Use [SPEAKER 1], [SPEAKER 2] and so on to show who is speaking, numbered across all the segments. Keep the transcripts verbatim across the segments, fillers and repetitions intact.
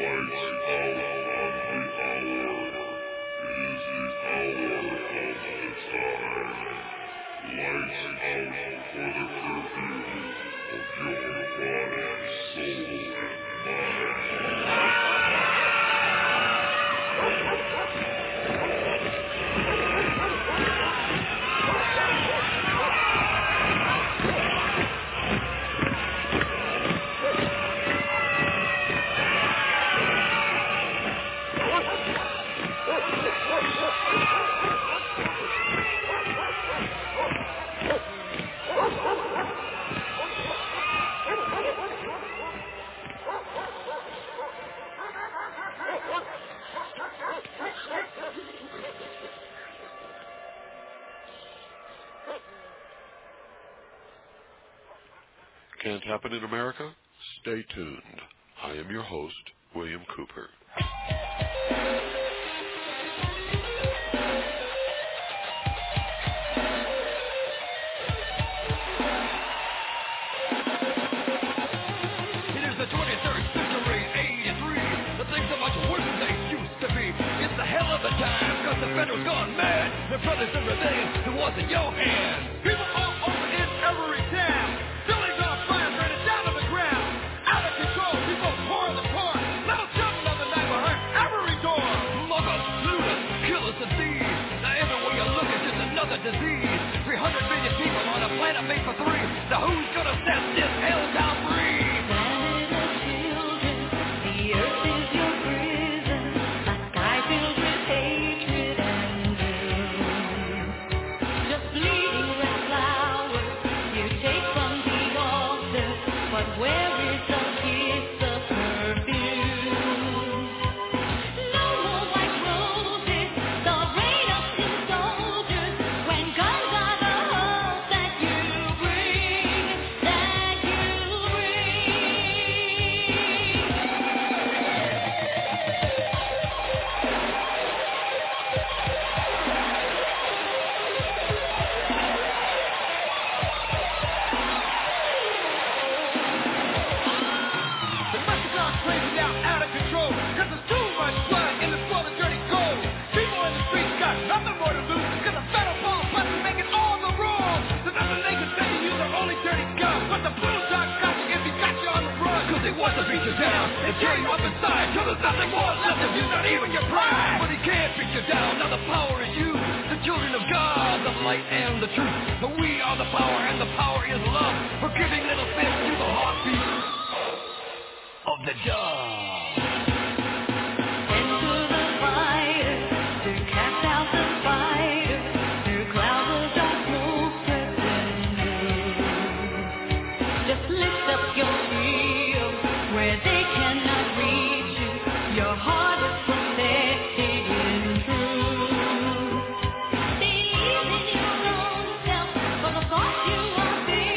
[SPEAKER 1] Can't happen in America? Stay tuned. I am your host, William Cooper.
[SPEAKER 2] It is the twenty-third century, eighty-three. The things are much worse than they used to be. It's the hell of a time, cause the federal's gone mad. The brothers in rebellion, it was in your hands. People all over in every town. Buildings on fire, burning down to the ground. Out of control, people pouring apart. Little children of the night behind every door. Muggers, looters, killers, and thieves. Now everywhere you look, it's just another disease. three hundred million people on a planet made for three. Now who's gonna set this hell down free? Down and tear you up inside till there's nothing more left of you, not even your pride. But he can't beat you down, now the power is you, the children of God, the light and the truth. But we are the power and the power is love, forgiving little fish to the heartbeat of the dove. Into the fire, to cast out the fire, through clouds of dark smoke curtains. Just lift up your shield where they cannot reach you. Your heart is protected in truth. Believe in your own self, for the thoughts you are feeling.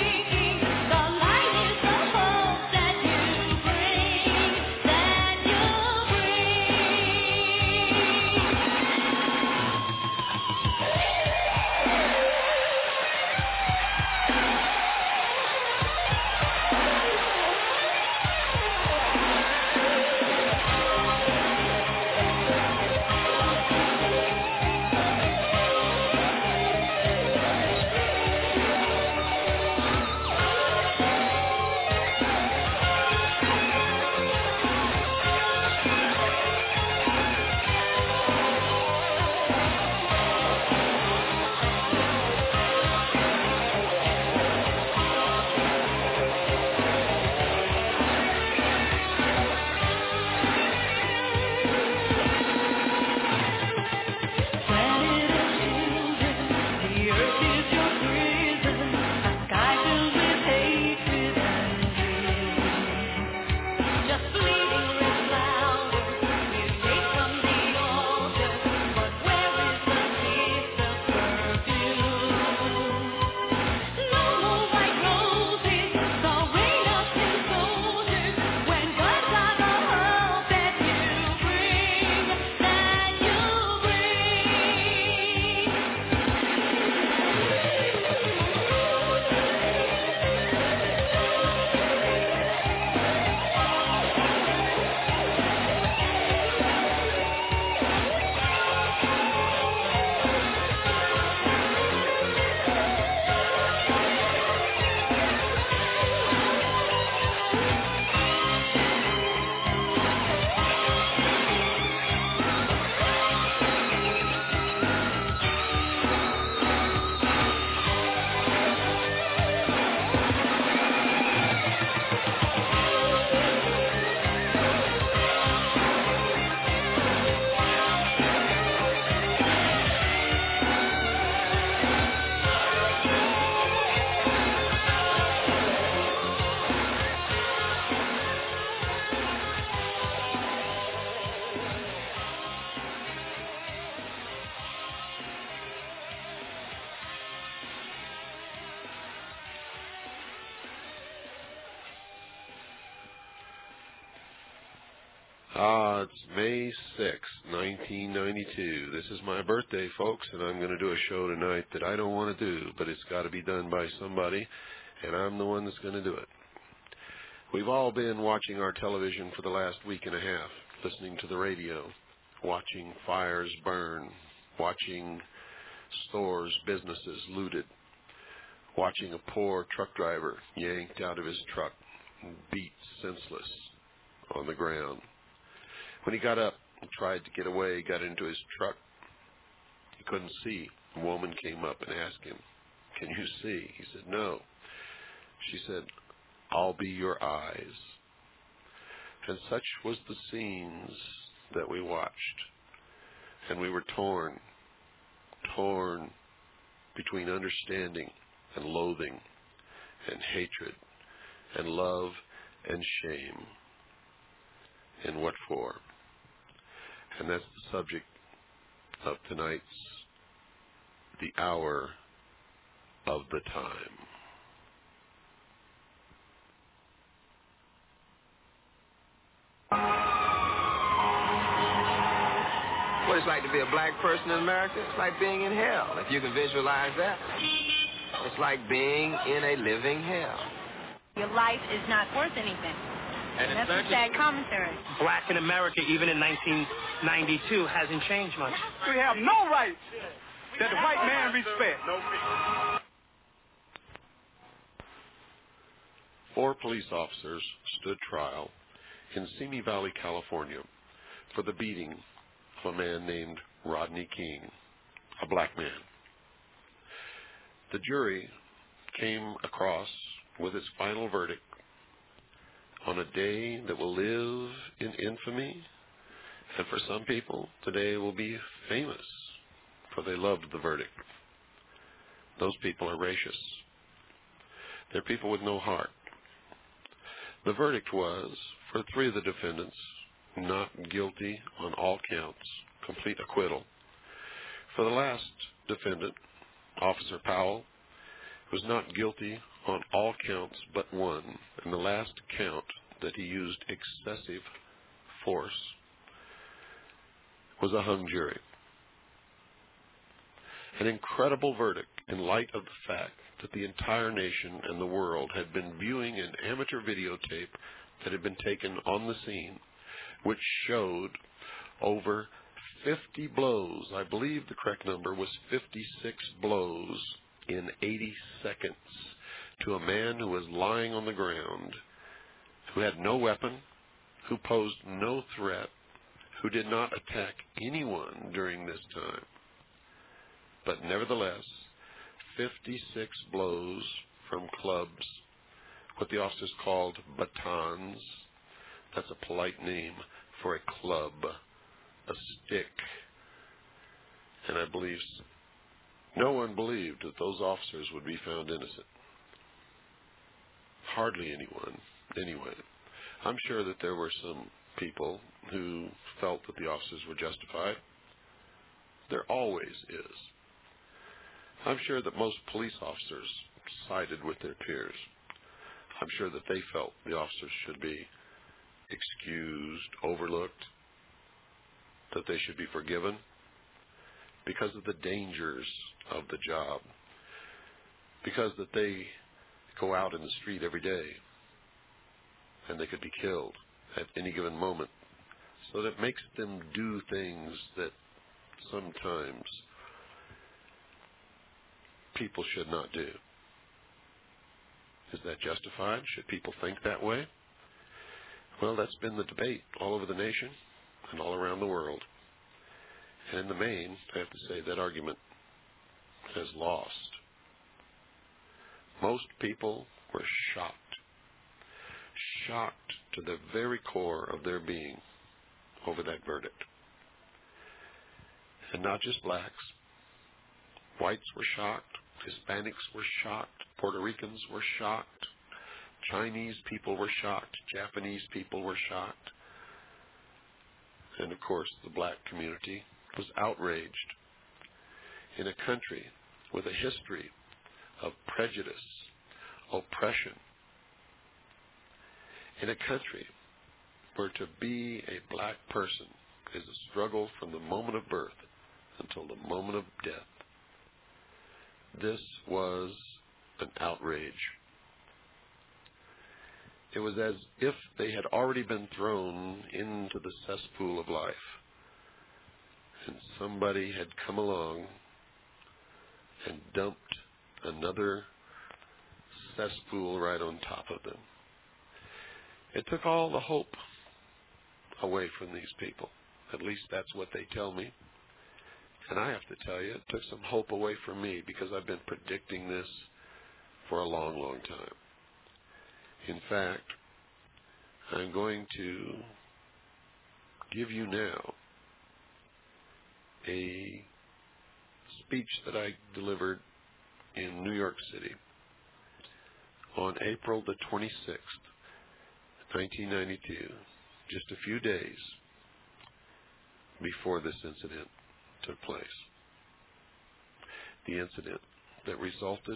[SPEAKER 1] Ah, it's May sixth, nineteen ninety-two. This is my birthday, folks, and I'm going to do a show tonight that I don't want to do, but it's got to be done by somebody, and I'm the one that's going to do it. We've all been watching our television for the last week and a half, listening to the radio, watching fires burn, watching stores, businesses looted, watching a poor truck driver yanked out of his truck and beat senseless on the ground. When he got up and tried to get away, he got into his truck. He couldn't see. A woman came up and asked him, "Can you see?" He said, "No." She said, "I'll be your eyes." And such was the scenes that we watched. And we were torn, torn between understanding and loathing and hatred and love and shame. And what for? And that's the subject of tonight's The Hour of the Time.
[SPEAKER 3] What it's like to be a black person in America? It's like being in hell, if you can visualize that. It's like being in a living hell.
[SPEAKER 4] Your life is not worth anything.
[SPEAKER 5] And
[SPEAKER 4] that's a sad commentary.
[SPEAKER 5] Black in America, even in nineteen ninety-two, hasn't changed much.
[SPEAKER 6] We have no rights that the white man respects.
[SPEAKER 1] Four police officers stood trial in Simi Valley, California, for the beating of a man named Rodney King, a black man. The jury came across with its final verdict on a day that will live in infamy, and for some people, today will be famous, for they loved the verdict. Those people are racist. They're people with no heart. The verdict was, for three of the defendants, not guilty on all counts, complete acquittal. For the last defendant, Officer Powell, was not guilty on all counts but one, and the last count that he used excessive force was a hung jury. An incredible verdict in light of the fact that the entire nation and the world had been viewing an amateur videotape that had been taken on the scene, which showed over fifty blows. I believe the correct number was fifty-six blows in eighty seconds to a man who was lying on the ground, who had no weapon, who posed no threat, who did not attack anyone during this time. But nevertheless, fifty-six blows from clubs, what the officers called batons. That's a polite name for a club, a stick. And I believe no one believed that those officers would be found innocent. Hardly anyone, anyway. I'm sure that there were some people who felt that the officers were justified. There always is. I'm sure that most police officers sided with their peers. I'm sure that they felt the officers should be excused, overlooked, that they should be forgiven because of the dangers of the job, because that they go out in the street every day and they could be killed at any given moment. So that makes them do things that sometimes people should not do. Is that justified? Should people think that way? Well, that's been the debate all over the nation and all around the world. And in the main, I have to say that argument has lost. Most people were shocked, shocked to the very core of their being over that verdict. And not just blacks. Whites were shocked. Hispanics were shocked. Puerto Ricans were shocked. Chinese people were shocked. Japanese people were shocked. And of course, the black community was outraged. In a country with a history of prejudice, oppression, in a country For to be a black person is a struggle from the moment of birth until the moment of death. This was an outrage. It was as if they had already been thrown into the cesspool of life, and somebody had come along and dumped another cesspool right on top of them. It took all the hope away from these people. At least that's what they tell me. And I have to tell you, it took some hope away from me because I've been predicting this for a long, long time. In fact, I'm going to give you now a speech that I delivered in New York City on April the twenty-sixth, nineteen ninety-two, just a few days before this incident took place. The incident that resulted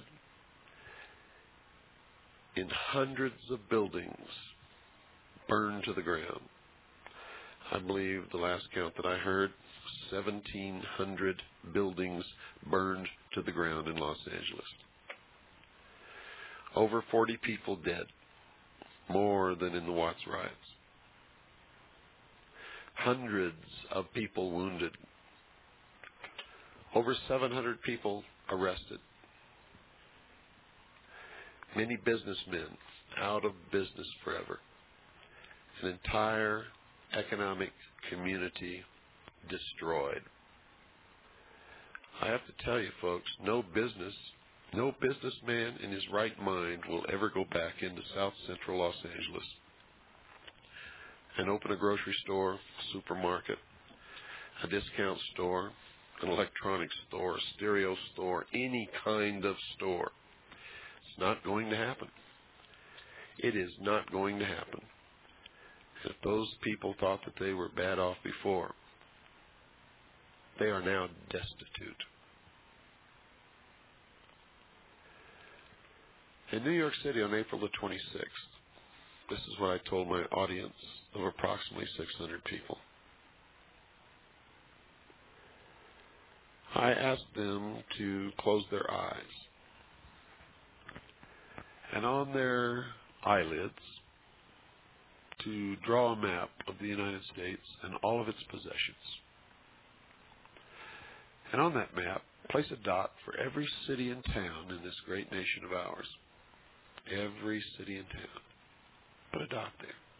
[SPEAKER 1] in hundreds of buildings burned to the ground. I believe the last count that I heard, seventeen hundred buildings burned to the ground in Los Angeles. Over forty people dead, more than in the Watts riots. Hundreds of people wounded. Over seven hundred people arrested. Many businessmen out of business forever. An entire economic community destroyed. I have to tell you, folks, no business, no businessman in his right mind will ever go back into South Central Los Angeles and open a grocery store, supermarket, a discount store, an electronics store, a stereo store, any kind of store. It's not going to happen. It is not going to happen. If those people thought that they were bad off before, they are now destitute. In New York City on April the twenty-sixth, this is what I told my audience of approximately six hundred people. I asked them to close their eyes, and on their eyelids to draw a map of the United States and all of its possessions. And on that map, place a dot for every city and town in this great nation of ours. Every city and town. Put a dot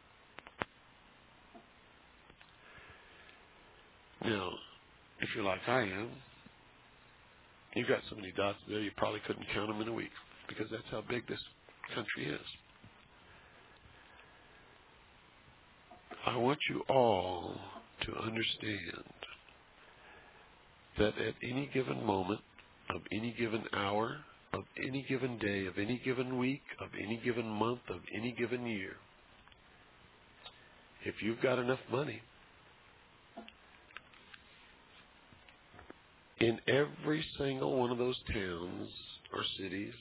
[SPEAKER 1] there. Now, if you're like I am, you've got so many dots there you probably couldn't count them in a week, because that's how big this country is. I want you all to understand that at any given moment, of any given hour, of any given day, of any given week, of any given month, of any given year, if you've got enough money, in every single one of those towns or cities,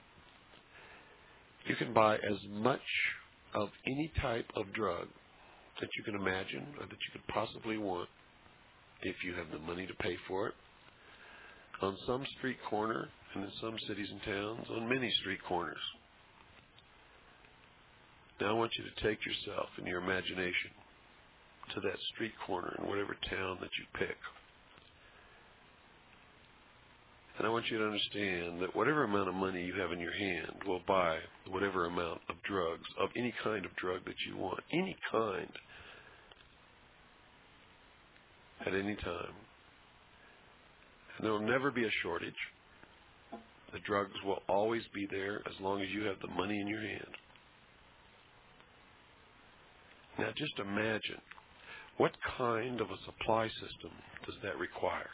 [SPEAKER 1] you can buy as much of any type of drug that you can imagine or that you could possibly want if you have the money to pay for it. On some street corner, and in some cities and towns, on many street corners. Now I want you to take yourself and your imagination to that street corner in whatever town that you pick. And I want you to understand that whatever amount of money you have in your hand will buy whatever amount of drugs, of any kind of drug that you want, any kind, at any time. And there will never be a shortage. The drugs will always be there as long as you have the money in your hand. Now just imagine, what kind of a supply system does that require?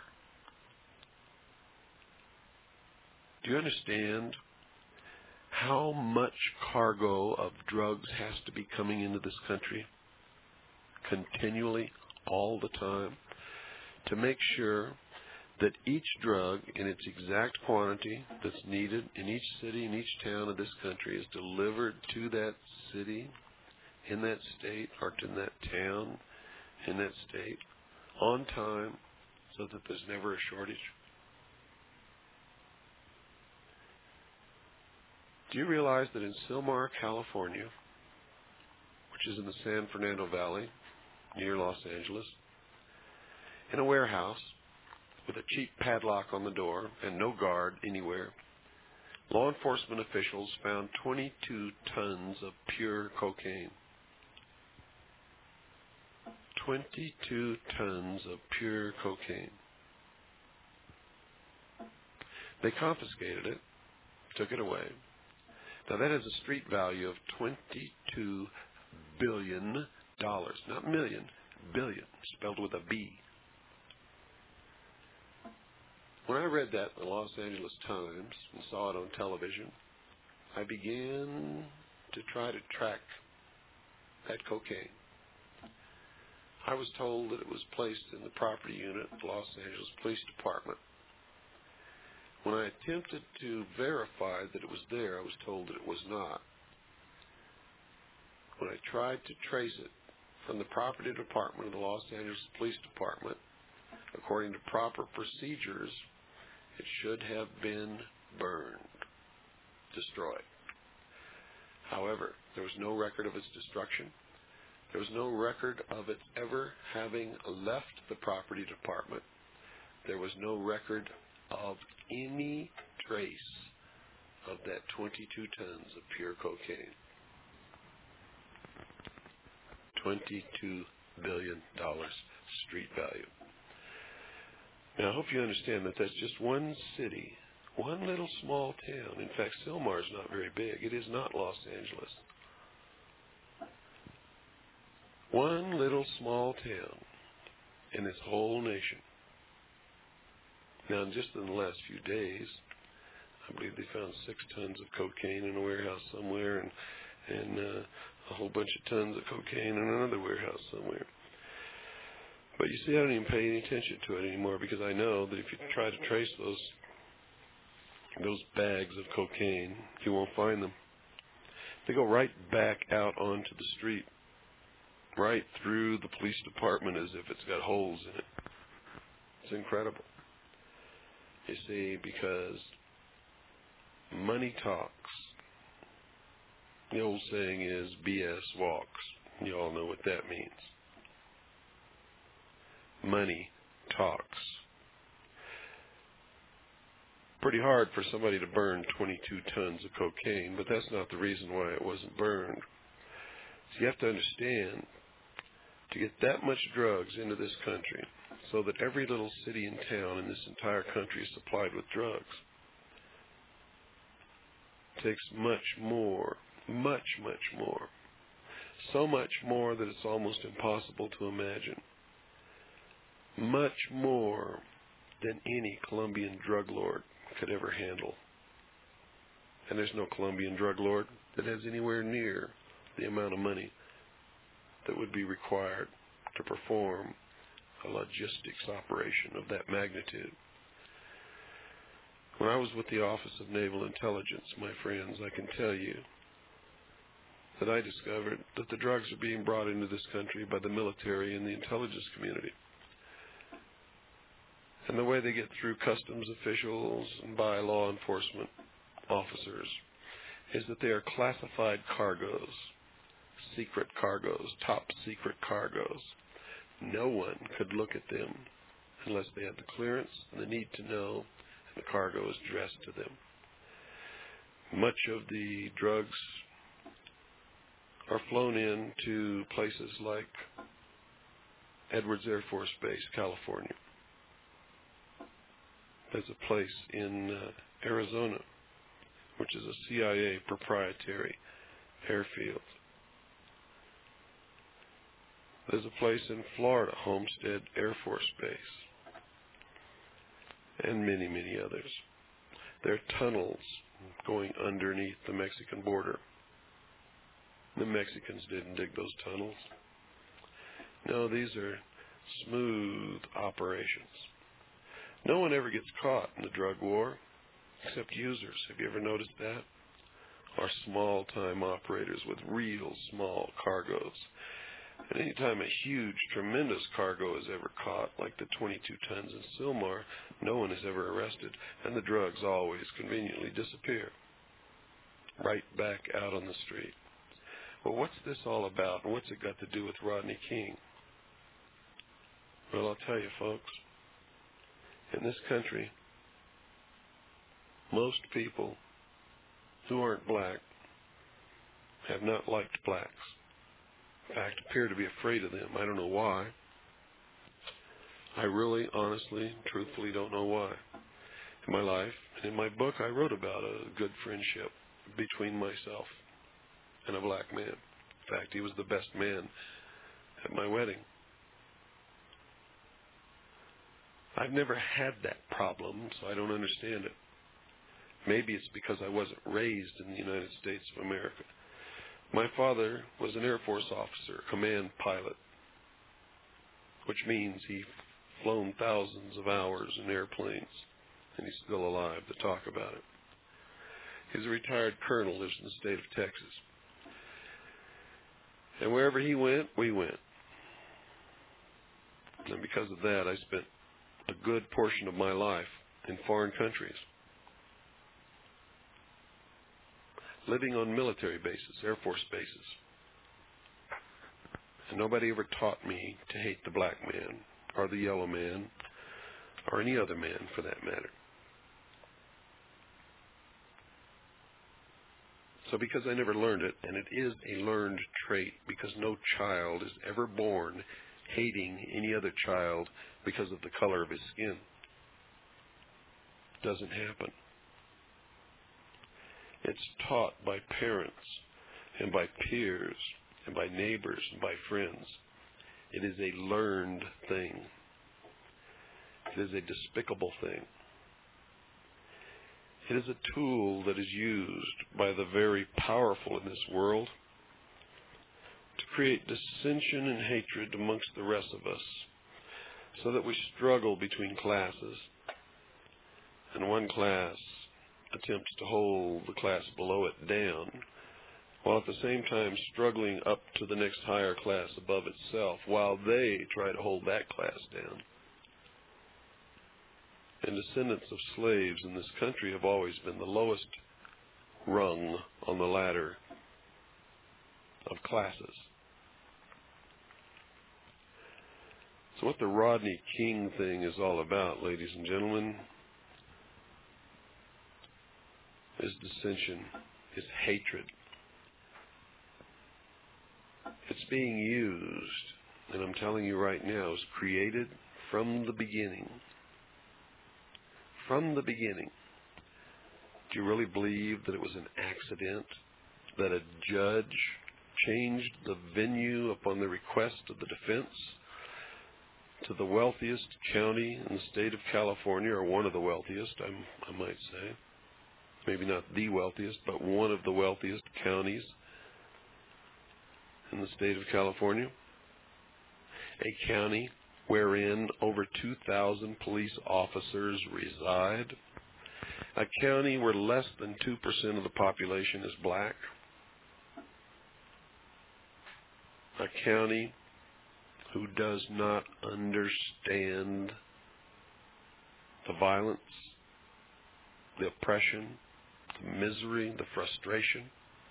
[SPEAKER 1] Do you understand how much cargo of drugs has to be coming into this country continually, all the time, to make sure that each drug in its exact quantity that's needed in each city, in each town of this country is delivered to that city in that state or in that town, in that state, on time, so that there's never a shortage? Do you realize that in Sylmar, California, which is in the San Fernando Valley, near Los Angeles, in a warehouse with a cheap padlock on the door and no guard anywhere, law enforcement officials found twenty-two tons of pure cocaine. twenty-two tons of pure cocaine. They confiscated it, took it away. Now that has a street value of twenty-two billion dollars. Not million, billion, spelled with a B. When I read that in the Los Angeles Times and saw it on television, I began to try to track that cocaine. I was told that it was placed in the property unit of the Los Angeles Police Department. When I attempted to verify that it was there, I was told that it was not. When I tried to trace it from the property department of the Los Angeles Police Department, according to proper procedures, it should have been burned, destroyed. However, there was no record of its destruction. There was no record of it ever having left the property department. There was no record of any trace of that twenty-two tons of pure cocaine. twenty-two billion dollars street value. Now, I hope you understand that that's just one city, one little small town. In fact, Sylmar is not very big. It is not Los Angeles. One little small town in this whole nation. Now, just in the last few days, I believe they found six tons of cocaine in a warehouse somewhere, and and uh, a whole bunch of tons of cocaine in another warehouse somewhere. But you see, I don't even pay any attention to it anymore, because I know that if you try to trace those those bags of cocaine, you won't find them. They go right back out onto the street, right through the police department as if it's got holes in it. It's incredible. You see, because money talks. The old saying is B S walks. You all know what that means. Money talks. Pretty hard for somebody to burn twenty-two tons of cocaine, but that's not the reason why it wasn't burned. So you have to understand, to get that much drugs into this country, so that every little city and town in this entire country is supplied with drugs, takes much more, much, much more. So much more that it's almost impossible to imagine. Much more than any Colombian drug lord could ever handle. And there's no Colombian drug lord that has anywhere near the amount of money that would be required to perform a logistics operation of that magnitude. When I was with the Office of Naval Intelligence, my friends, I can tell you that I discovered that the drugs are being brought into this country by the military and the intelligence community. And the way they get through customs officials and by law enforcement officers is that they are classified cargoes, secret cargoes, top secret cargoes. No one could look at them unless they had the clearance and the need to know, and the cargo is addressed to them. Much of the drugs are flown in to places like Edwards Air Force Base, California. There's a place in uh, Arizona, which is a C I A proprietary airfield. There's a place in Florida, Homestead Air Force Base, and many, many others. There are tunnels going underneath the Mexican border. The Mexicans didn't dig those tunnels. No, these are smooth operations. No one ever gets caught in the drug war except users. Have you ever noticed that? are small-time operators with real small cargoes. And any time a huge, tremendous cargo is ever caught, like the twenty-two tons in Sylmar, no one is ever arrested, and the drugs always conveniently disappear. Right back out on the street. Well, what's this all about, and what's it got to do with Rodney King? Well, I'll tell you, folks. In this country, most people who aren't black have not liked blacks. In fact, appear to be afraid of them. I don't know why. I really, honestly, truthfully don't know why. In my life, and in my book, I wrote about a good friendship between myself and a black man. In fact, he was the best man at my wedding. I've never had that problem, so I don't understand it. Maybe it's because I wasn't raised in the United States of America. My father was an Air Force officer, command pilot, which means he's flown thousands of hours in airplanes, and he's still alive to talk about it. He's a retired colonel, lives in the state of Texas. And wherever he went, we went. And because of that, I spent a good portion of my life in foreign countries, living on military bases, Air Force bases. And nobody ever taught me to hate the black man, or the yellow man, or any other man for that matter. So because I never learned it, and it is a learned trait, because no child is ever born hating any other child because of the color of his skin. It doesn't happen. It's taught by parents and by peers and by neighbors and by friends. It is a learned thing. It is a despicable thing. It is a tool that is used by the very powerful in this world to create dissension and hatred amongst the rest of us, so that we struggle between classes, and one class attempts to hold the class below it down, while at the same time struggling up to the next higher class above itself, while they try to hold that class down. And descendants of slaves in this country have always been the lowest rung on the ladder of classes. So what the Rodney King thing is all about, ladies and gentlemen, is dissension, is hatred. It's being used, and I'm telling you right now, is created from the beginning. From the beginning. Do you really believe that it was an accident that a judge changed the venue upon the request of the defense to the wealthiest county in the state of California, or one of the wealthiest, I'm, I might say? Maybe not the wealthiest, but one of the wealthiest counties in the state of California. A county wherein over two thousand police officers reside. A county where less than two percent of the population is black. A county who does not understand the violence, the oppression, the misery, the frustration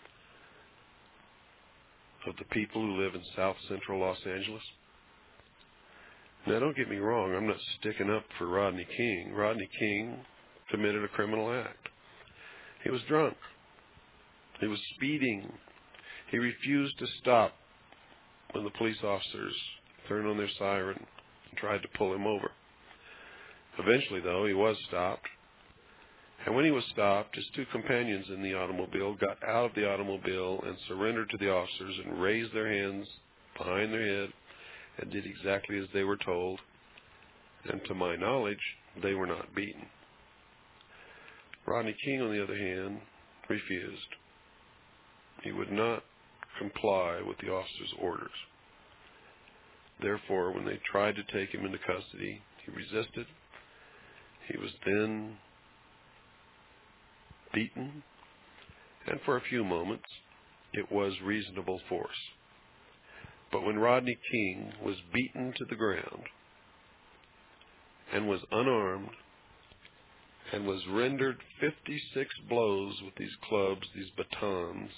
[SPEAKER 1] of the people who live in South Central Los Angeles. Now, don't get me wrong, I'm not sticking up for Rodney King. Rodney King committed a criminal act. He was drunk. He was speeding. He refused to stop when the police officers turned on their siren and tried to pull him over. Eventually, though, he was stopped. And when he was stopped, his two companions in the automobile got out of the automobile and surrendered to the officers and raised their hands behind their head and did exactly as they were told. And to my knowledge, they were not beaten. Rodney King, on the other hand, refused. He would not comply with the officers' orders. Therefore, when they tried to take him into custody, he resisted. He was then beaten And for a few moments, it was reasonable force. But when Rodney King was beaten to the ground and was unarmed and was rendered fifty-six blows with these clubs, these batons,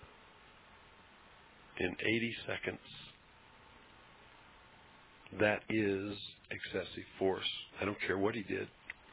[SPEAKER 1] in eighty seconds, that is excessive force. I don't care what he did.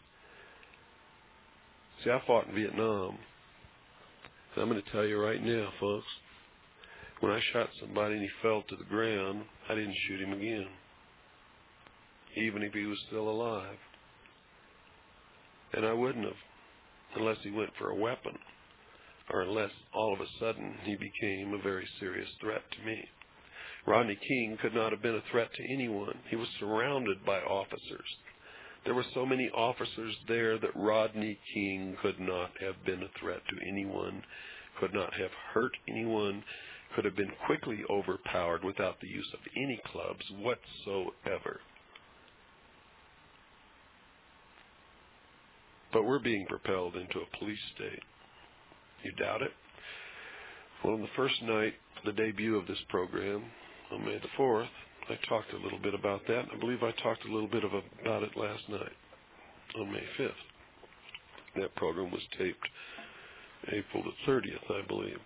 [SPEAKER 1] See, I fought in Vietnam. And I'm going to tell you right now, folks, when I shot somebody and he fell to the ground, I didn't shoot him again, even if he was still alive. And I wouldn't have, unless he went for a weapon, or unless all of a sudden he became a very serious threat to me. Rodney King could not have been a threat to anyone. He was surrounded by officers. There were so many officers there that Rodney King could not have been a threat to anyone, could not have hurt anyone, could have been quickly overpowered without the use of any clubs whatsoever. But we're being propelled into a police state. You doubt it? Well, on the first night, the debut of this program, on May the fourth, I talked a little bit about that. I believe I talked a little bit of about it last night, on May fifth. That program was taped April the thirtieth, I believe.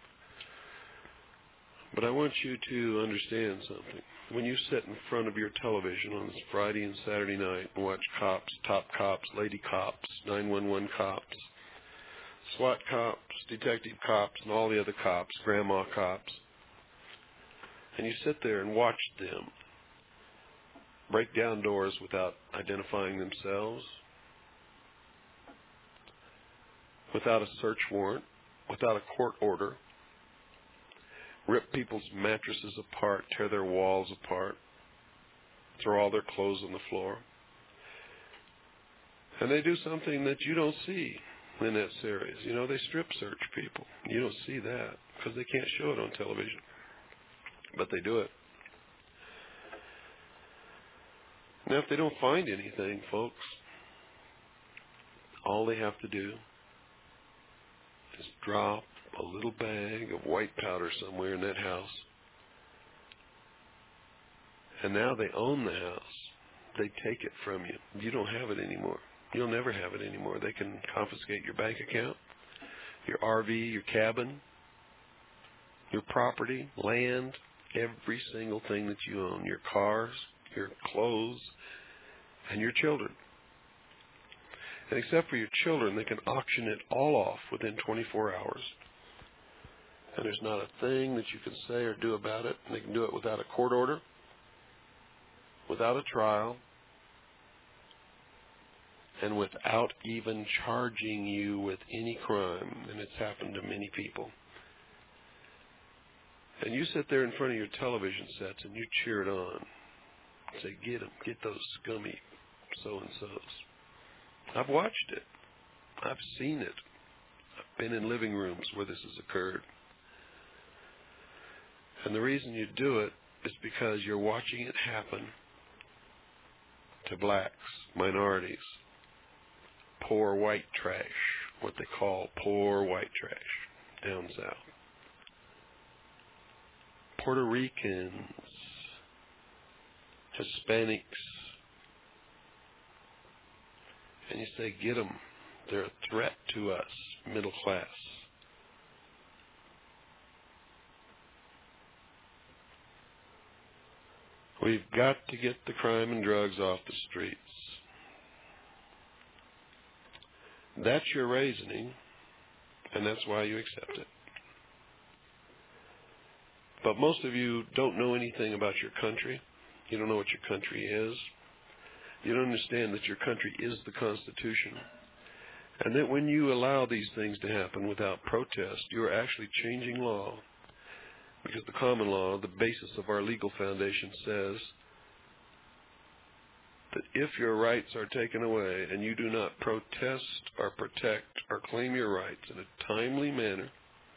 [SPEAKER 1] But I want you to understand something. When you sit in front of your television on this Friday and Saturday night and watch cops, top cops, lady cops, nine one one cops, SWAT cops, detective cops, and all the other cops, grandma cops, and you sit there and watch them break down doors without identifying themselves, without a search warrant, without a court order, rip people's mattresses apart, tear their walls apart, throw all their clothes on the floor. And they do something that you don't see in that series. You know, they strip search people. You don't see that because they can't show it on television. But they do it. Now, if they don't find anything, folks, all they have to do is drop a little bag of white powder somewhere in that house. And now they own the house. They take it from you. You don't have it anymore. You'll never have it anymore. They can confiscate your bank account, your R V, your cabin, your property, land, every single thing that you own, your cars, your clothes, and your children. And except for your children, they can auction it all off within twenty-four hours. And there's not a thing that you can say or do about it. And they can do it without a court order, without a trial, and without even charging you with any crime. And it's happened to many people. And you sit there in front of your television sets and you cheer it on. Say, get them, get those scummy so-and-sos. I've watched it. I've seen it. I've been in living rooms where this has occurred. And the reason you do it is because you're watching it happen to blacks, minorities, poor white trash, what they call poor white trash down south. Puerto Ricans, Hispanics. And you say, get them. They're a threat to us, middle class. We've got to get the crime and drugs off the streets. That's your reasoning, and that's why you accept it. But most of you don't know anything about your country. You don't know what your country is. You don't understand that your country is the Constitution. And that when you allow these things to happen without protest, you are actually changing law. Because the common law, the basis of our legal foundation, says that if your rights are taken away and you do not protest or protect or claim your rights in a timely manner,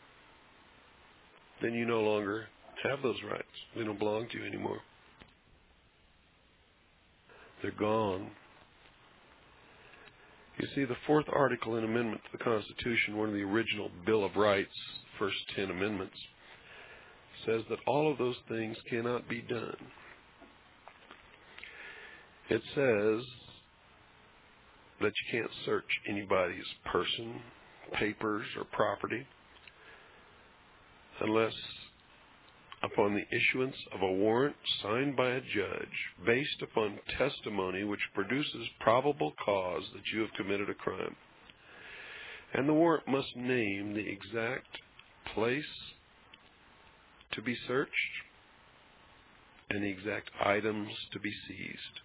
[SPEAKER 1] then you no longer have those rights. They don't belong to you anymore. They're gone. You see, the fourth article and amendment to the Constitution, one of the original Bill of Rights, first ten amendments, says that all of those things cannot be done. It says that you can't search anybody's person, papers, or property unless upon the issuance of a warrant signed by a judge based upon testimony which produces probable cause that you have committed a crime. And the warrant must name the exact place to be searched and the exact items to be seized.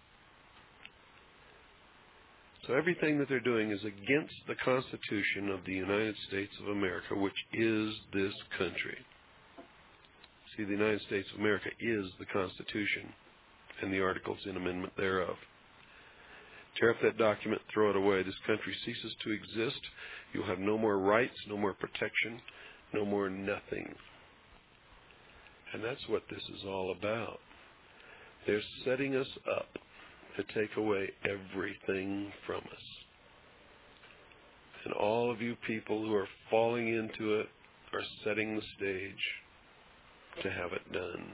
[SPEAKER 1] So everything that they're doing is against the Constitution of the United States of America, which is this country. See, the United States of America is the Constitution and the articles in amendment thereof. Tear up that document, throw it away. This country ceases to exist. You'll have no more rights, no more protection, no more nothing. And that's what this is all about. They're setting us up to take away everything from us. And all of you people who are falling into it are setting the stage to have it done.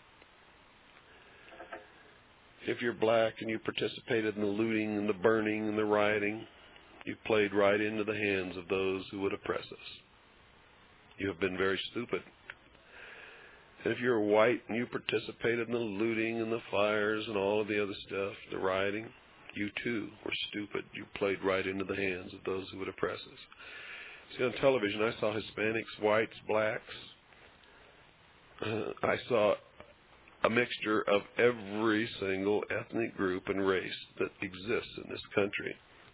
[SPEAKER 1] If you're black and you participated in the looting and the burning and the rioting, you played right into the hands of those who would oppress us. You have been very stupid. And if you're white and you participated in the looting and the fires and all of the other stuff, the rioting, you too were stupid. You played right into the hands of those who would oppress us. See, on television, I saw Hispanics, whites, blacks. Uh, I saw a mixture of every single ethnic group and race that exists in this country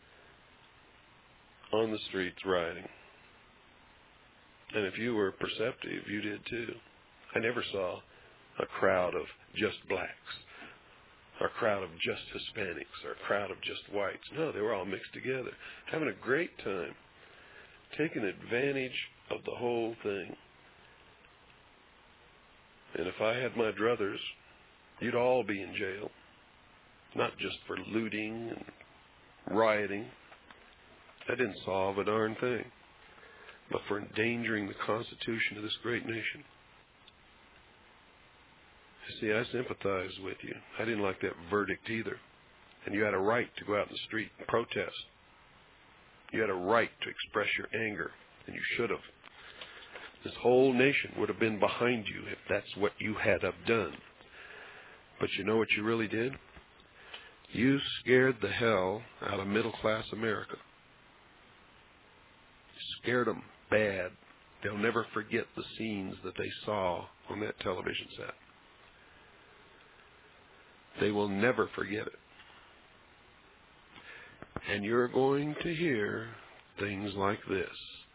[SPEAKER 1] on the streets rioting. And if you were perceptive, you did too. I never saw a crowd of just blacks, or a crowd of just Hispanics, or a crowd of just whites. No, they were all mixed together, having a great time, taking advantage of the whole thing. And if I had my druthers, you'd all be in jail, not just for looting and rioting. That didn't solve a darn thing, but for endangering the Constitution of this great nation. See, I sympathize with you. I didn't like that verdict either. And you had a right to go out in the street and protest. You had a right to express your anger, and you should have. This whole nation would have been behind you if that's what you had have done. But you know what you really did? You scared the hell out of middle-class America. You scared them bad. They'll never forget the scenes that they saw on that television set. They will never forget it. And you're going to hear things like this.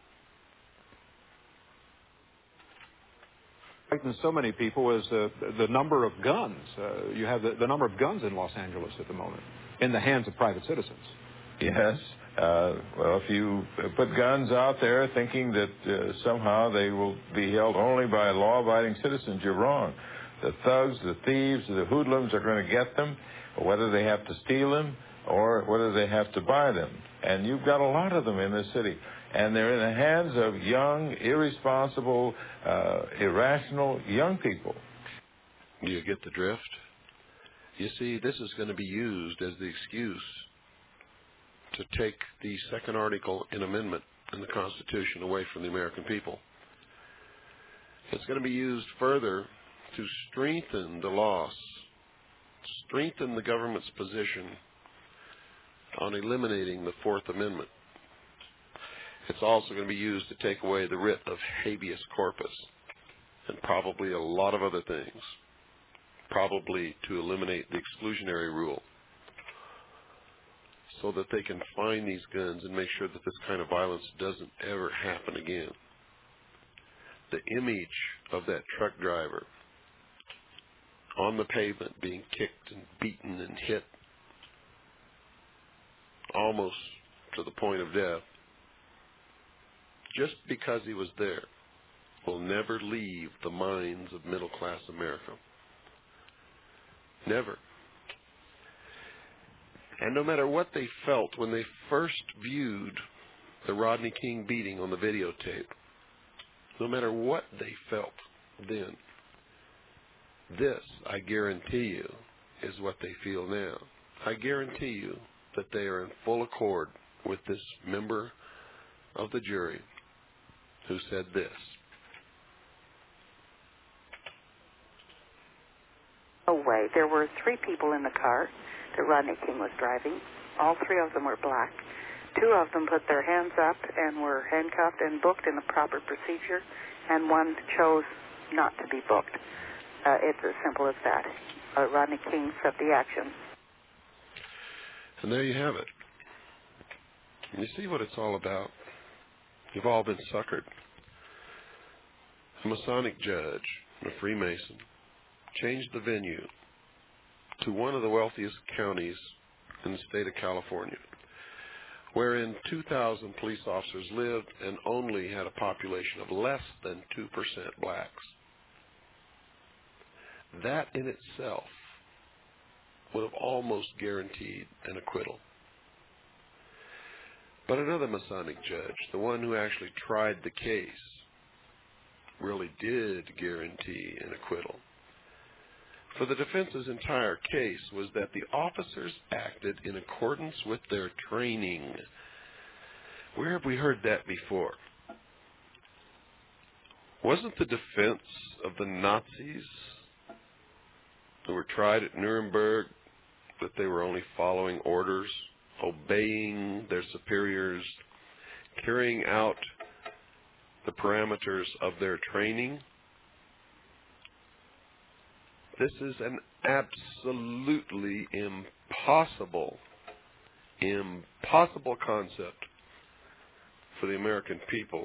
[SPEAKER 7] Frightens so many people is uh, the number of guns. Uh, you have the, the number of guns in Los Angeles at the moment in the hands of private citizens.
[SPEAKER 8] Yes. Uh, well, if you put guns out there thinking that uh, somehow they will be held only by law-abiding citizens, you're wrong. The thugs, the thieves, the hoodlums are going to get them, whether they have to steal them or whether they have to buy them. And you've got a lot of them in this city. And they're in the hands of young, irresponsible, uh, irrational young people.
[SPEAKER 1] Do you get the drift? You see, this is going to be used as the excuse to take the second article in amendment in the Constitution away from the American people. It's going to be used further to strengthen the loss, strengthen the government's position on eliminating the Fourth Amendment. It's also going to be used to take away the writ of habeas corpus and probably a lot of other things, probably to eliminate the exclusionary rule so that they can find these guns and make sure that this kind of violence doesn't ever happen again. The image of that truck driver on the pavement being kicked and beaten and hit almost to the point of death just because he was there will never leave the minds of middle-class America. Never. And no matter what they felt when they first viewed the Rodney King beating on the videotape, no matter what they felt then, this, I guarantee you, is what they feel now. I guarantee you that they are in full accord with this member of the jury who said this.
[SPEAKER 9] No way. There were three people in the car that Rodney King was driving. All three of them were black. Two of them put their hands up and were handcuffed and booked in the proper procedure, and one chose not to be booked. Uh, it's as simple as that. Uh, Rodney King set the action.
[SPEAKER 1] And there you have it. And you see what it's all about? You've all been suckered. A Masonic judge, a Freemason, changed the venue to one of the wealthiest counties in the state of California, wherein two thousand police officers lived and only had a population of less than two percent blacks. That in itself would have almost guaranteed an acquittal. But another Masonic judge, the one who actually tried the case, really did guarantee an acquittal. For the defense's entire case was that the officers acted in accordance with their training. Where have we heard that before? Wasn't the defense of the Nazis who were tried at Nuremberg that they were only following orders, obeying their superiors, carrying out the parameters of their training? This is an absolutely impossible, impossible concept for the American people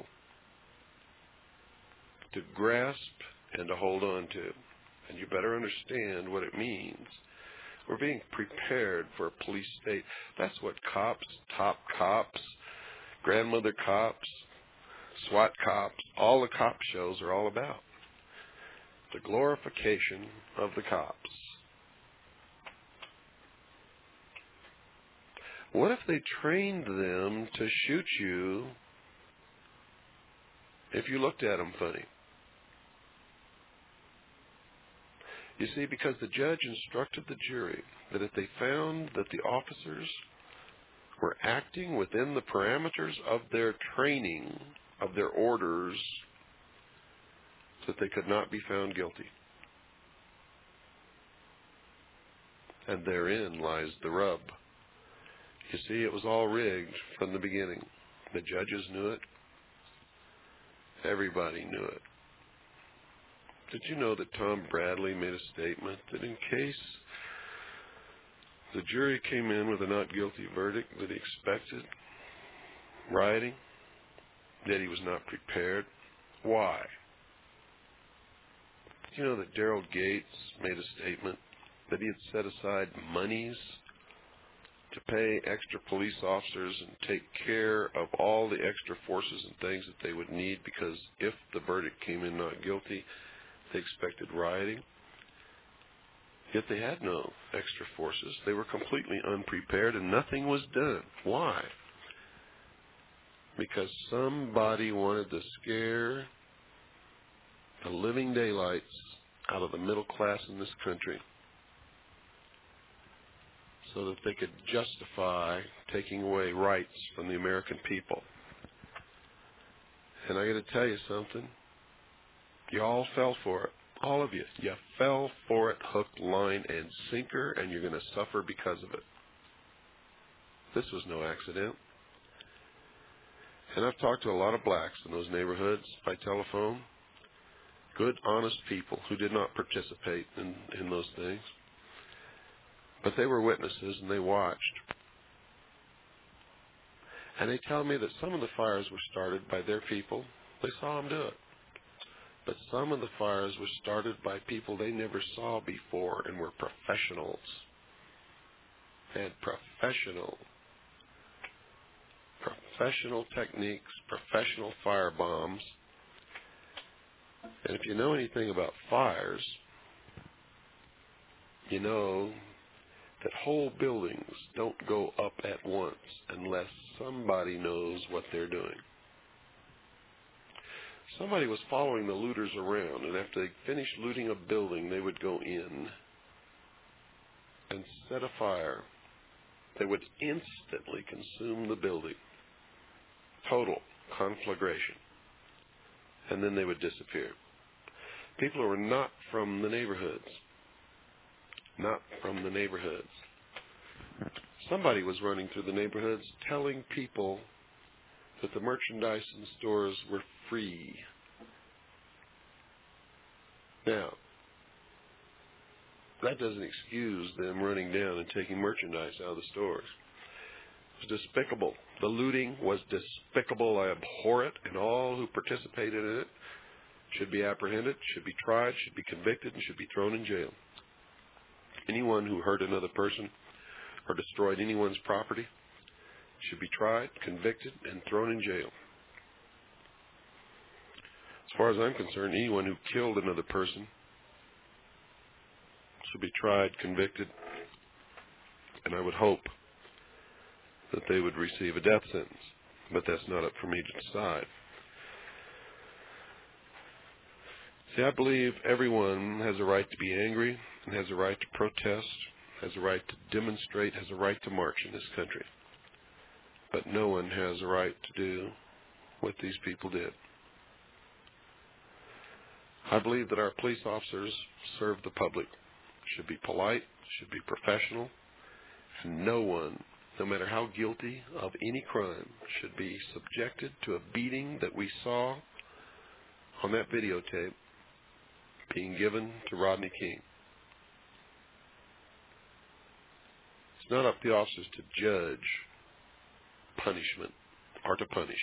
[SPEAKER 1] to grasp and to hold on to. And you better understand what it means. We're being prepared for a police state. That's what cops, top cops, grandmother cops, SWAT cops, all the cop shows are all about. The glorification of the cops. What if they trained them to shoot you if you looked at them funny? You see, because the judge instructed the jury that if they found that the officers were acting within the parameters of their training, of their orders, that they could not be found guilty. And therein lies the rub. You see, it was all rigged from the beginning. The judges knew it. Everybody knew it. Did you know that Tom Bradley made a statement that in case the jury came in with a not guilty verdict that he expected rioting, that he was not prepared? Why? You know that Daryl Gates made a statement that he had set aside monies to pay extra police officers and take care of all the extra forces and things that they would need because if the verdict came in not guilty, they expected rioting. Yet they had no extra forces. They were completely unprepared and nothing was done. Why? Because somebody wanted to scare the living daylights out of the middle class in this country so that they could justify taking away rights from the American people. And I got to tell you something. You all fell for it. All of you. You fell for it hook, line, and sinker, and you're going to suffer because of it. This was no accident. And I've talked to a lot of blacks in those neighborhoods by telephone. Good, honest people who did not participate in, in those things. But they were witnesses and they watched. And they tell me that some of the fires were started by their people. They saw them do it. But some of the fires were started by people they never saw before and were professionals. Had professional, professional techniques, professional fire bombs. And if you know anything about fires, you know that whole buildings don't go up at once unless somebody knows what they're doing. Somebody was following the looters around, and after they finished looting a building, they would go in and set a fire that would instantly consume the building. Total conflagration. And then they would disappear. People who were not from the neighborhoods. Not from the neighborhoods. Somebody was running through the neighborhoods telling people that the merchandise in stores were free. Now, that doesn't excuse them running down and taking merchandise out of the stores. It was despicable. The looting was despicable. I abhor it, and all who participated in it should be apprehended, should be tried, should be convicted, and should be thrown in jail. Anyone who hurt another person or destroyed anyone's property should be tried, convicted, and thrown in jail. As far as I'm concerned, anyone who killed another person should be tried, convicted, and I would hope that they would receive a death sentence. But that's not up for me to decide. See, I believe everyone has a right to be angry and has a right to protest, has a right to demonstrate, has a right to march in this country. But no one has a right to do what these people did. I believe that our police officers serve the public, should be polite, should be professional, and no one, no matter how guilty of any crime, should be subjected to a beating that we saw on that videotape being given to Rodney King. It's not up to the officers to judge punishment or to punish.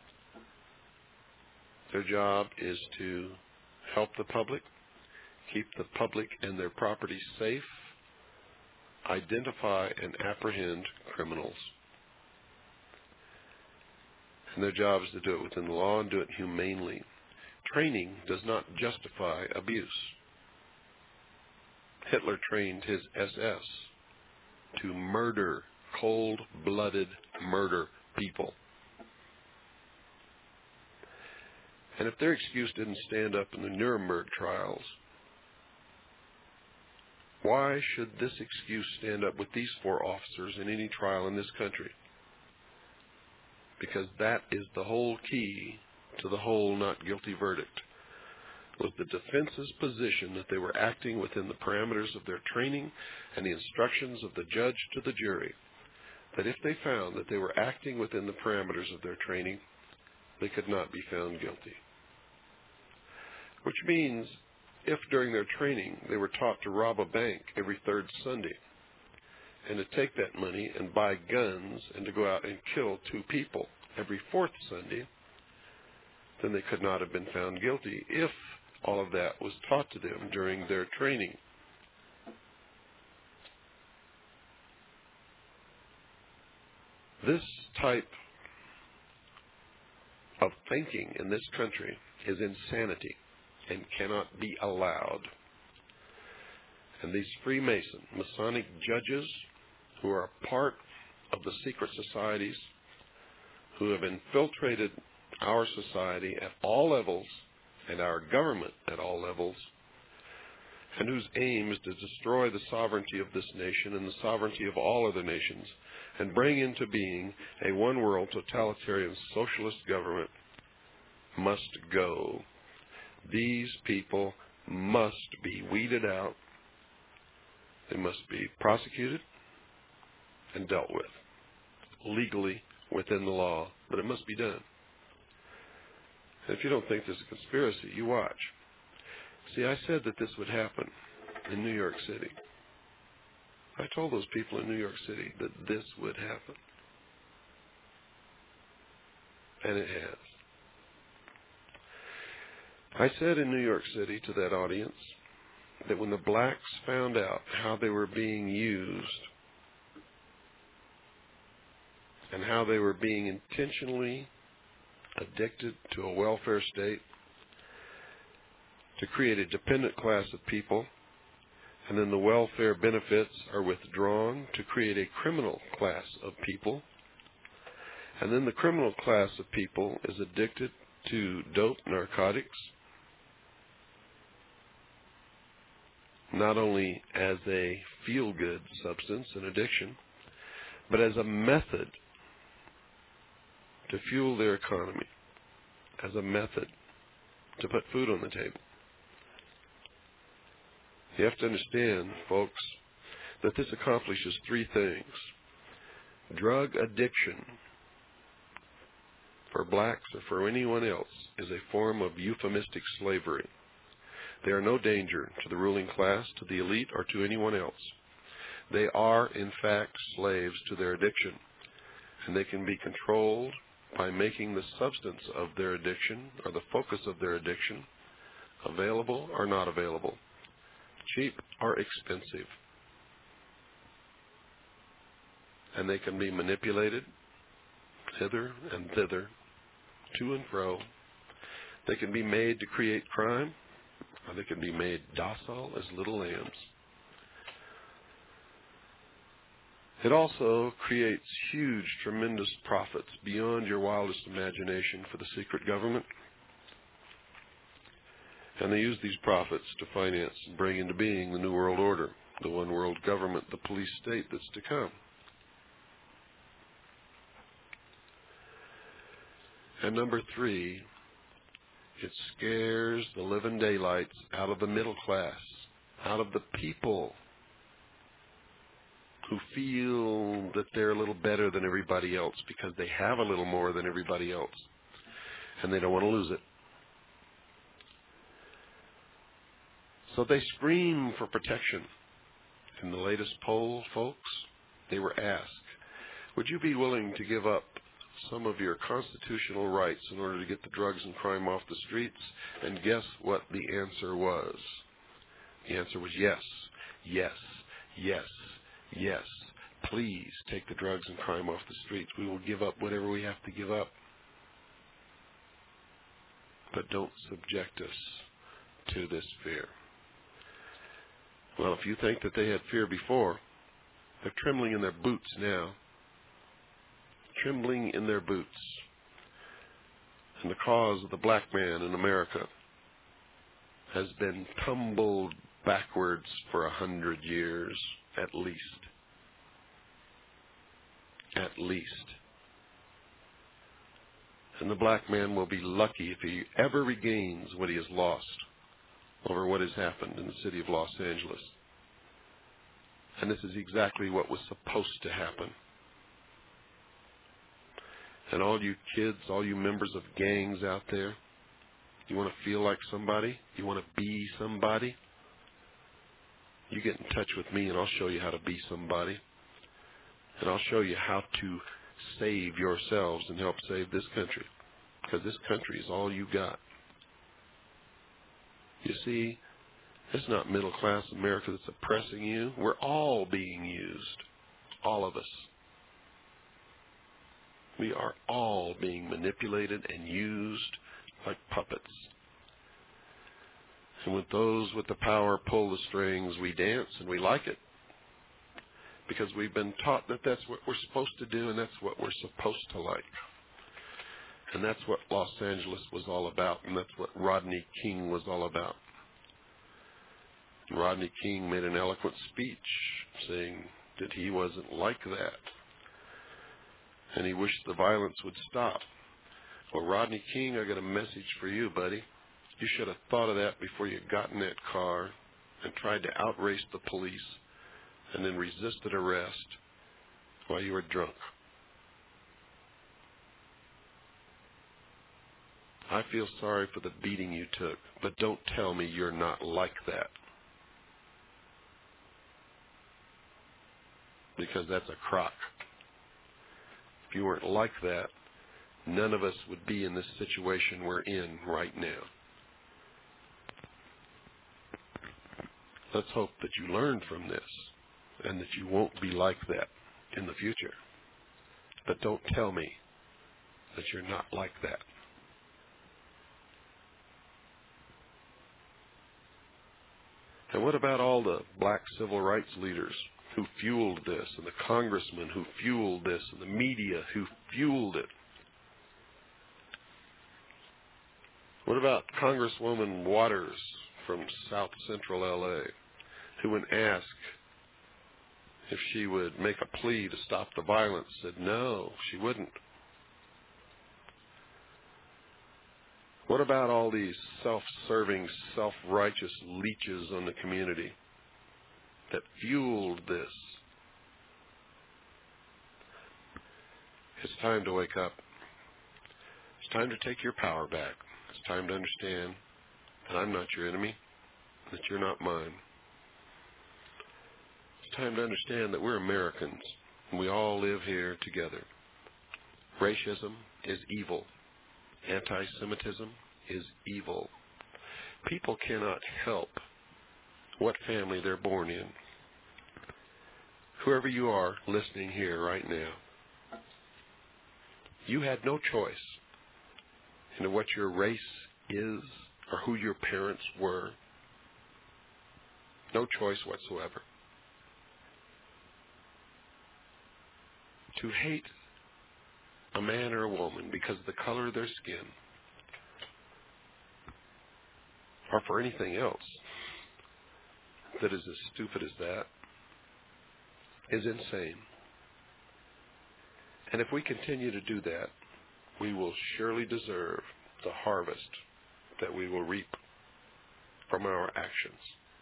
[SPEAKER 1] Their job is to help the public, keep the public and their property safe, identify and apprehend criminals. And their job is to do it within the law and do it humanely. Training does not justify abuse. Hitler trained his S S to murder, cold-blooded murder people. And if their excuse didn't stand up in the Nuremberg trials, why should this excuse stand up with these four officers in any trial in this country? Because that is the whole key to the whole not guilty verdict, was the defense's position that they were acting within the parameters of their training and the instructions of the judge to the jury, that if they found that they were acting within the parameters of their training, they could not be found guilty. Which means if during their training they were taught to rob a bank every third Sunday and to take that money and buy guns and to go out and kill two people every fourth Sunday, then they could not have been found guilty if all of that was taught to them during their training. This type of thinking in this country is insanity and cannot be allowed. And these Freemason, Masonic judges who are part of the secret societies, who have infiltrated our society at all levels and our government at all levels, and whose aim is to destroy the sovereignty of this nation and the sovereignty of all other nations and bring into being a one-world totalitarian socialist government, must go. These people must be weeded out. They must be prosecuted and dealt with legally within the law, but it must be done. And if you don't think there's a conspiracy, you watch. See, I said that this would happen in New York City. I told those people in New York City that this would happen. And it has. I said in New York City to that audience that when the blacks found out how they were being used and how they were being intentionally addicted to a welfare state to create a dependent class of people And then the welfare benefits are withdrawn to create a criminal class of people. And then the criminal class of people is addicted to dope, narcotics, not only as a feel-good substance and addiction, but as a method to fuel their economy, as a method to put food on the table. You have to understand, folks, that this accomplishes three things. Drug addiction, for blacks or for anyone else, is a form of euphemistic slavery. They are no danger to the ruling class, to the elite, or to anyone else. They are, in fact, slaves to their addiction, and they can be controlled by making the substance of their addiction, or the focus of their addiction, available or not available, cheap or expensive. And they can be manipulated hither and thither, to and fro. They can be made to create crime, or they can be made docile as little lambs. It also creates huge, tremendous profits beyond your wildest imagination for the secret government. And they use these profits to finance and bring into being the New World Order, the one world government, the police state that's to come. And number three, it scares the living daylights out of the middle class, out of the people who feel that they're a little better than everybody else because they have a little more than everybody else, and they don't want to lose it. So they scream for protection. In the latest poll, folks, they were asked, would you be willing to give up some of your constitutional rights in order to get the drugs and crime off the streets? And guess what the answer was? The answer was yes, yes, yes, yes. Please take the drugs and crime off the streets. We will give up whatever we have to give up. But don't subject us to this fear. Well, if you think that they had fear before, they're trembling in their boots now. Trembling in their boots. And the cause of the black man in America has been tumbled backwards for a hundred years, at least. At least. And the black man will be lucky if he ever regains what he has lost over what has happened in the city of Los Angeles. And this is exactly what was supposed to happen. And all you kids, all you members of gangs out there, you want to feel like somebody? You want to be somebody? You get in touch with me and I'll show you how to be somebody. And I'll show you how to save yourselves and help save this country. Because this country is all you got. You see, it's not middle-class America that's oppressing you. We're all being used. All of us. We are all being manipulated and used like puppets. And when those with the power pull the strings, we dance and we like it. Because we've been taught that that's what we're supposed to do and that's what we're supposed to like. And that's what Los Angeles was all about, and that's what Rodney King was all about. And Rodney King made an eloquent speech saying that he wasn't like that. And he wished the violence would stop. Well, Rodney King, I got a message for you, buddy. You should have thought of that before you got in that car and tried to outrace the police and then resisted arrest while you were drunk. I feel sorry for the beating you took, but don't tell me you're not like that. Because that's a crock. If you weren't like that, none of us would be in this situation we're in right now. Let's hope that you learn from this and that you won't be like that in the future. But don't tell me that you're not like that. And what about all the black civil rights leaders who fueled this, and the congressmen who fueled this, and the media who fueled it? What about Congresswoman Waters from South Central L A, who when asked if she would make a plea to stop the violence, said no, she wouldn't? What about all these self-serving, self-righteous leeches on the community that fueled this? It's time to wake up. It's time to take your power back. It's time to understand that I'm not your enemy, that you're not mine. It's time to understand that we're Americans, and we all live here together. Racism is evil. Anti-Semitism is evil. People cannot help what family they're born in. Whoever you are listening here right now, you had no choice in what your race is or who your parents were. No choice whatsoever. To hate a man or a woman because of the color of their skin, or for anything else that is as stupid as that, is insane. And if we continue to do that, we will surely deserve the harvest that we will reap from our actions.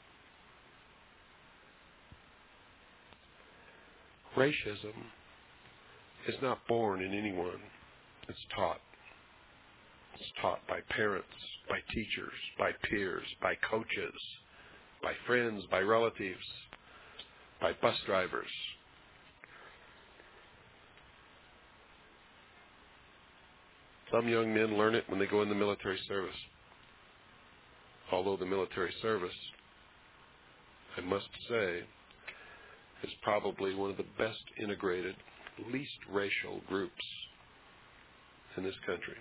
[SPEAKER 1] Racism is not born in anyone. It's taught. It's taught by parents, by teachers, by peers, by coaches, by friends, by relatives, by bus drivers. Some young men learn it when they go in the military service. Although the military service, I must say, is probably one of the best integrated, least racial groups in this country.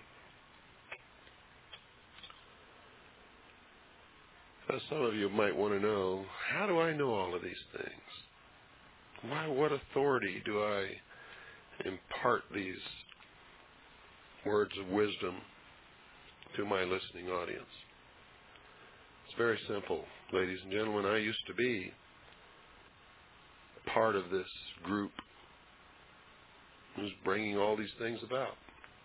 [SPEAKER 1] Now, some of you might want to know, how do I know all of these things? Why, what authority do I impart these words of wisdom to my listening audience? It's very simple, ladies and gentlemen. I used to be part of this group who's bringing all these things about.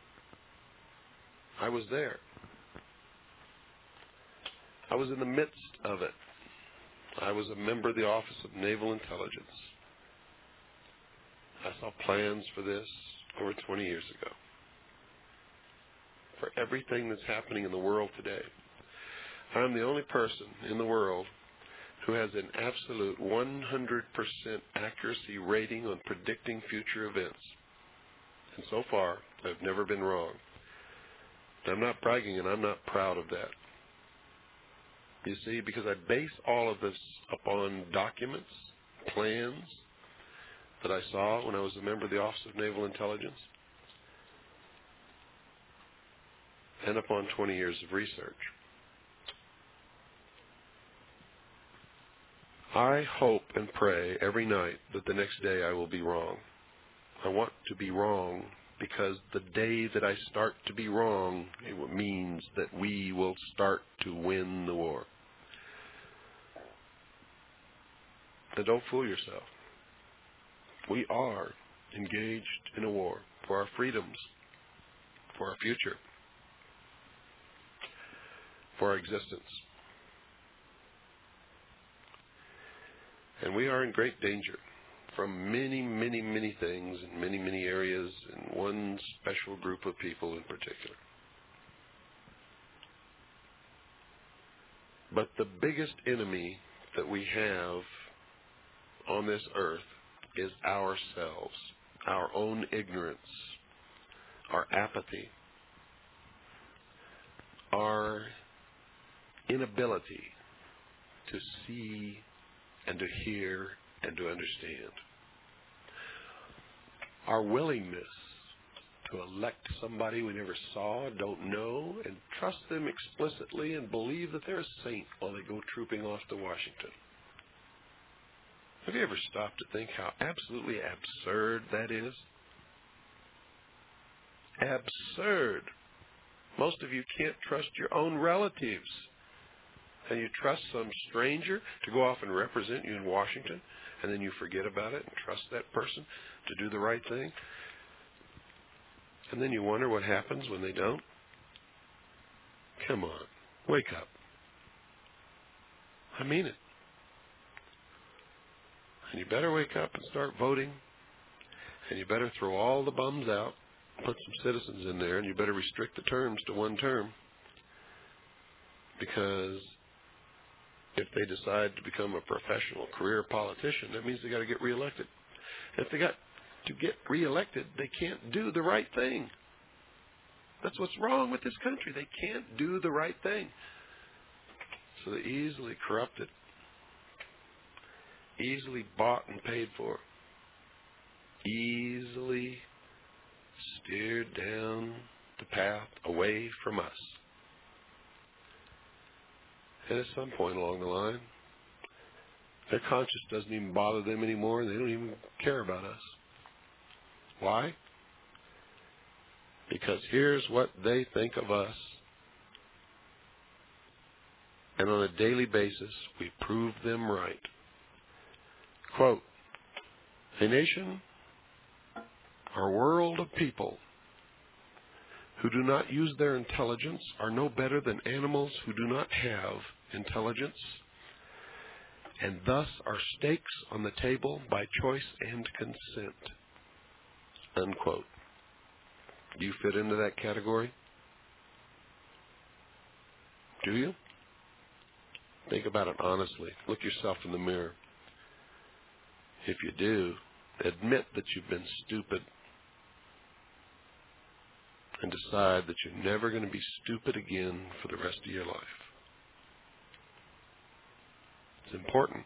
[SPEAKER 1] I was there. I was in the midst of it. I was a member of the Office of Naval Intelligence. I saw plans for this over twenty years ago. For everything that's happening in the world today, I'm the only person in the world who has an absolute one hundred percent accuracy rating on predicting future events. And so far, I've never been wrong. I'm not bragging, and I'm not proud of that. You see, because I base all of this upon documents, plans that I saw when I was a member of the Office of Naval Intelligence, and upon twenty years of research. I hope and pray every night that the next day I will be wrong. I want to be wrong because the day that I start to be wrong, it means that we will start to win the war. Now, don't fool yourself. We are engaged in a war for our freedoms, for our future, for our existence. And we are in great danger from many, many, many things in many, many areas, and one special group of people in particular. But the biggest enemy that we have on this earth is ourselves, our own ignorance, our apathy, our inability to see and to hear and to understand. Our willingness to elect somebody we never saw, don't know, and trust them explicitly and believe that they're a saint while they go trooping off to Washington. Have you ever stopped to think how absolutely absurd that is? Absurd. Most of you can't trust your own relatives. And you trust some stranger to go off and represent you in Washington, and then you forget about it and trust that person to do the right thing. And then you wonder what happens when they don't. Come on, wake up. I mean it. And you better wake up and start voting. And you better throw all the bums out, put some citizens in there, and you better restrict the terms to one term. Because if they decide to become a professional career politician, that means they got to get reelected. If they got to get reelected, they can't do the right thing. That's what's wrong with this country. They can't do the right thing. So they're easily corrupted, easily bought and paid for, easily steered down the path away from us. And at some point along the line, their conscience doesn't even bother them anymore, and they don't even care about us. Why? Because here's what they think of us. And on a daily basis, we prove them right. Quote, a nation or world of people who do not use their intelligence are no better than animals who do not have intelligence, and thus are stakes on the table by choice and consent. Unquote. Do you fit into that category? Do you? Think about it honestly. Look yourself in the mirror. If you do, admit that you've been stupid and decide that you're never going to be stupid again for the rest of your life. It's important.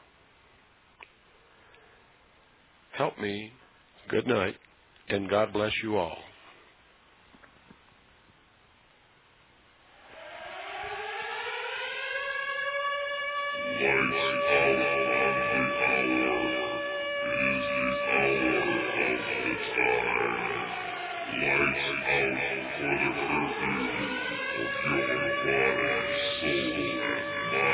[SPEAKER 1] Help me. Good night, and God bless you all.
[SPEAKER 2] For the curtain of your body, soul, and mind.